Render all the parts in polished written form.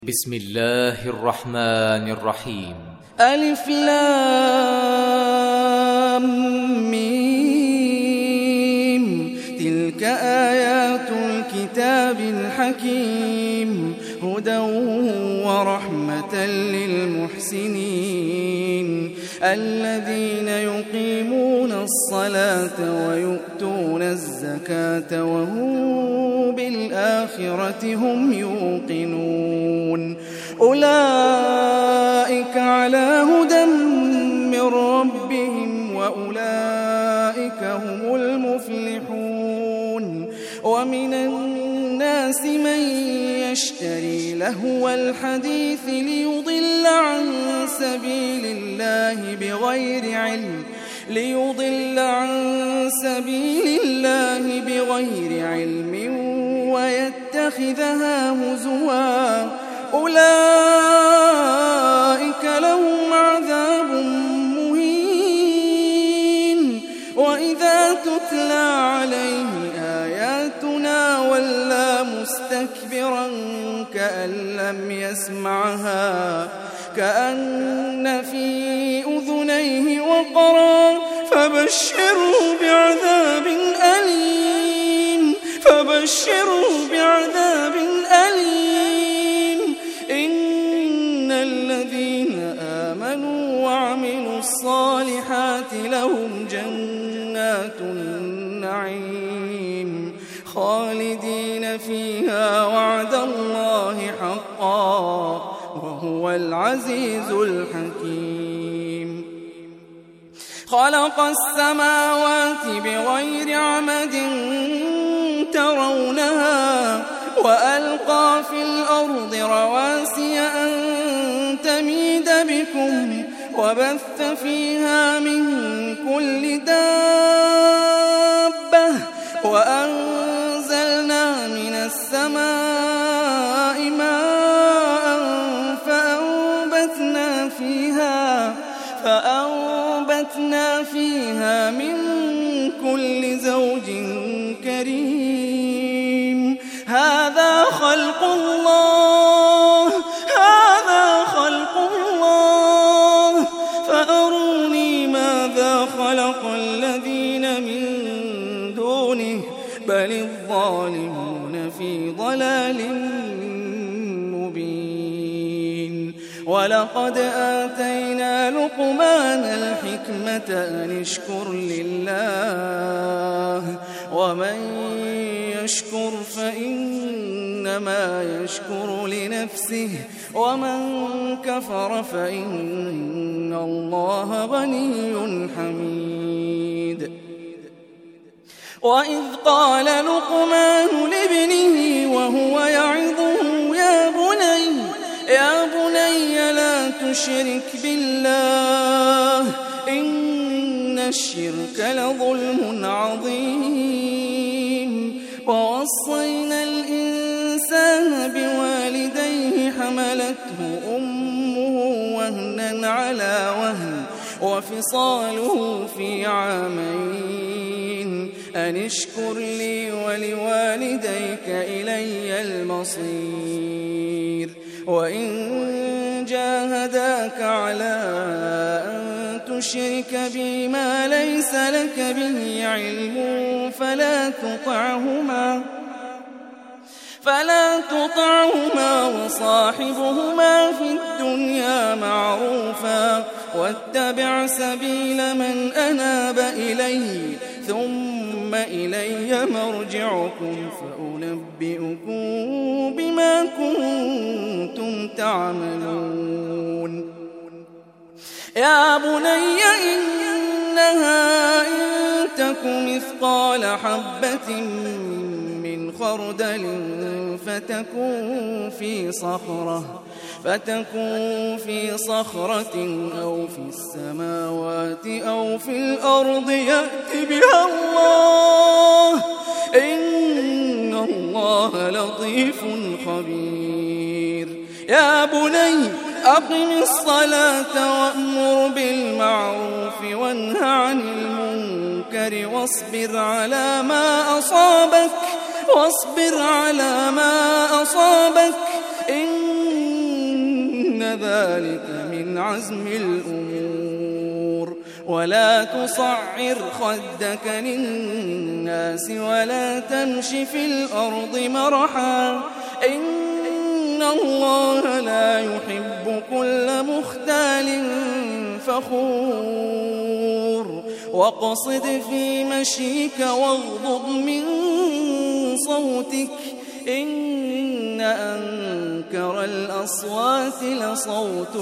بسم الله الرحمن الرحيم. ألف لام ميم. تلك آيات الكتاب الحكيم، هدى ورحمة للمحسنين الذين يقيمون الصلاة ويؤتون الزكاة وهم بالآخرة هم يوقنون. أولئك على هدى من ربهم وأولئك هم المفلحون. ومن الناس من يشتري لهو الحديث ليضل عن سبيل الله بغير علم ويتخذها هزوا. أولئك لهم عذاب مهين. وإذا تتلى عليه آياتنا ولى مستكبرا كأن لم يسمعها، كأن في أذنيه وقرا. فبشره بعذاب أليم. إن الذين آمنوا وعملوا الصالحات لهم جنات النعيم خالدين فيها وعد الله حقا وهو العزيز الحكيم. خلق السماوات بغير عمد ترونها وألقى في الأرض رواسي أن تميد بكم وبث فيها من كل دابة وأنزلنا من السماء ماء فأنبتنا فيها من كل زوج كريم. هذا خلق الله فأروني ماذا خلق الذين من دونه بل الظالمون في ضلال مبين. ولقد آتينا لقمان الحكمة أن اشكر لله ومن يشكر فإنما يشكر لنفسه ومن كفر فإن الله غني حميد. وإذ قال لقمان لابنه وهو يعظه يا بني لا تشرك بالله إن الشرك لظلم عظيم. ووصينا الإنسان بوالديه حملته أمه وهنا على وهن وفصاله في عامين أن اشكر لي ولوالديك إلي المصير. وإن جاهداك على أن تشرك بي ما ليس لك به علم فلا تطعهما وصاحبهما في الدنيا معروفا واتبع سبيل من أناب إلي ثم إلي مرجعكم فأنبئكم بما كنتم تعملون. يا بني إنها إن تك مثقال حبة من خردل فتكون في صخرة أو في السماوات أو في الأرض يأت بها الله إن الله لطيف خبير. يا بني أقم الصلاة وأمر بالمعروف وانه عن المنكر واصبر على ما أصابك إن ذلك من عزم الأمور. ولا تصعر خدك للناس ولا تمش في الأرض مرحا إن الله لا يحب كل مختال فخور. واقصد في مشيك واغضض من صوتك إن أنكر الأصوات لصوت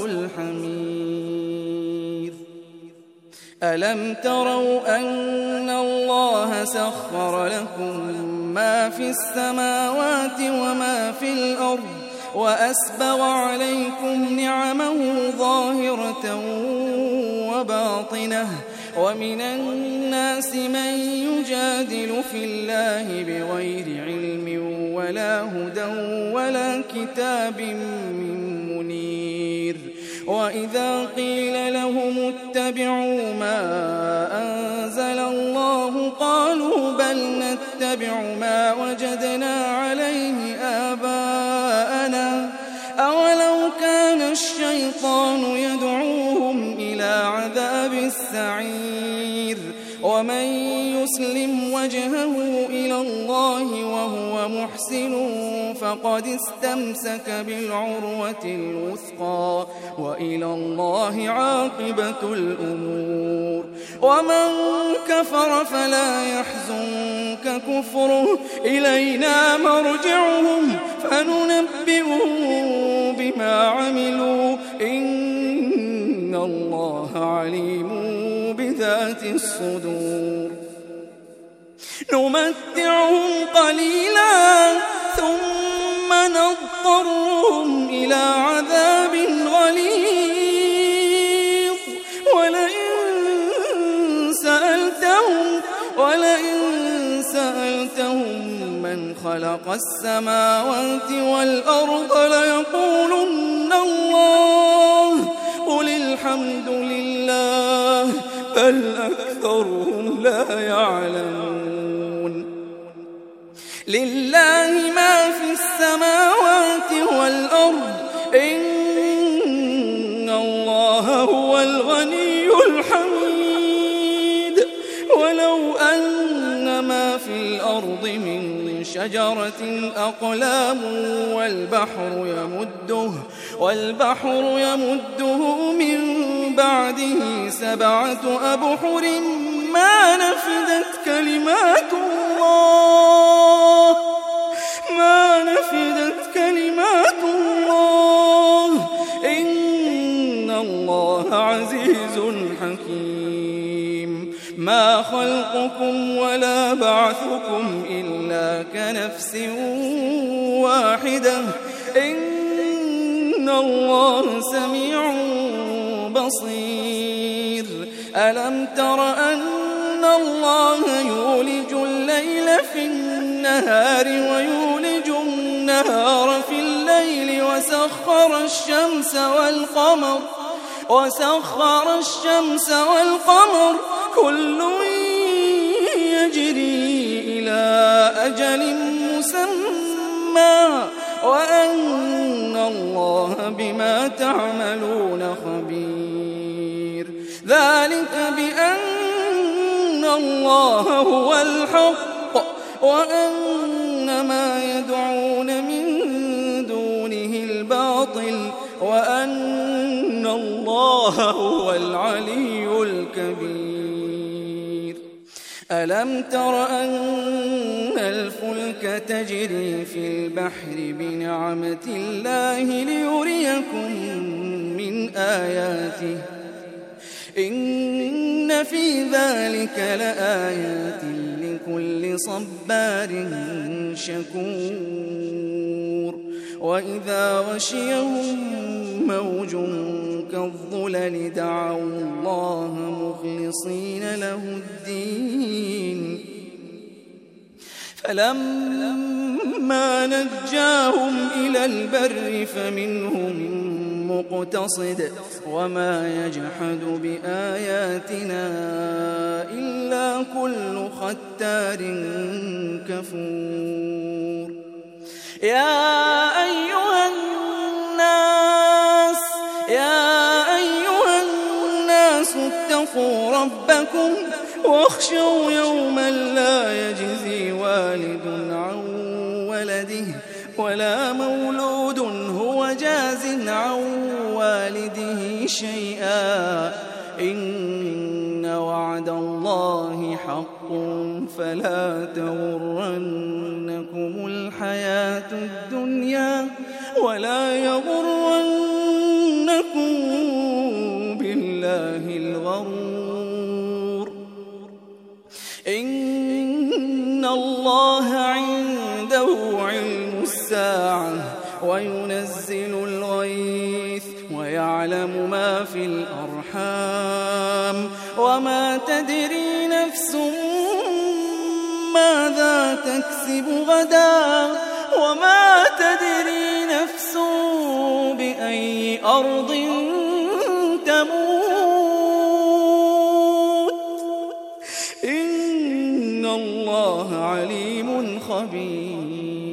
الحمير. ألم تروا أن الله سخر لكم ما في السماوات وما في الأرض وأسبغ عليكم نعمه ظاهرة وباطنة ومن الناس من يجادل في الله بغير علم ولا هدى ولا كتاب منير. وإذا قيل لهم اتبعوا ما أنزل الله قالوا بل نتبع ما وجدنا عليه آباءنا أولو كان الشيطان يدعوهم إلى عذاب السعير. ومن يسلم وجهه إلى الله وهو محسن فقد استمسك بالعروة الوثقى وإلى الله عاقبة الأمور. ومن كفر فلا يحزنك كفره إلينا مرجعهم فننبئهم بما عملوا إن الله عليم بذات الصدور. نمتعهم قليلا ثم نضطرهم إلى عذاب غليظ. ولئن سألتهم من خلق السماوات والأرض ليقولن الله قل الحمد لله بل أكثرهم لا يعلمون. لله ما في السماوات والأرض إن الله هو الغني الحميد. ولو أن ما في الأرض من شجرة أقلام والبحر يمده من بعده 7 أبحر ما نفدت كلمات الله إن الله عزيز حكيم. ما خلقكم ولا بعثكم إلا كنفس واحدة إن الله سميع بصير. ألم تر أن الله يولج الليل في النهار ويولج النهار في الليل وسخر الشمس والقمر كل يجري إلى أجل مسمى وأن الله بما تعملون خبير. ذلك بأن الله هو الحق وأن ما يدعون من دونه الباطل وأن الله هو العلي الكبير. ألم تر أن الفلك تجري في البحر بنعمة الله ليريكم من آياته إن في ذلك لآيات لكل صبار شكور. وإذا غشيهم موج كالظلل دعوا الله مخلصين له الدين فلما نجاهم إلى البر فمنهم مقتصد وما يجحد بآياتنا إلا كل ختار كفور. يا أيها الناس اتقوا ربكم واخشوا يوما لا يجزي والد عن ولده ولا مولود هو جاز عن والده شيئا إن وعد الله حق فلا تغرنكم الحياة الدنيا ولا يغرنكم بالله الغرور إن الله عنده علم الساعة وينزل الغيث ويعلم ما في الأرحام وما تدري نفس ماذا تكسب غدا وما تدري نفس بأي أرض تموت إن الله عليم خبير